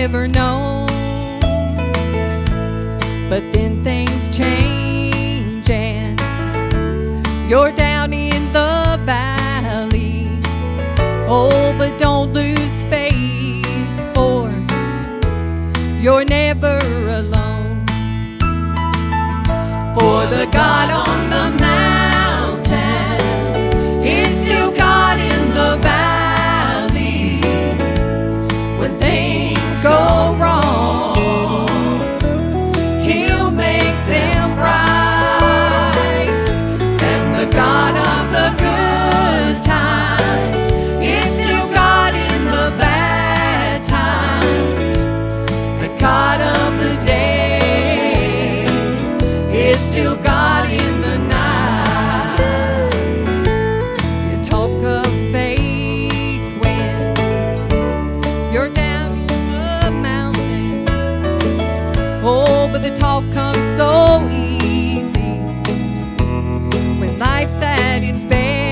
ever known. But then things change and you're down in the valley. Oh, but don't lose faith, for you're never alone. For the God on the mountain is still God in the valley. When things go wrong, He'll make them right. And the God of the good times is still God in the bad times. The God of the day is still God in the night. You talk of faith when you're down in the mountain. Oh, but the talk comes so easy when life's at its best.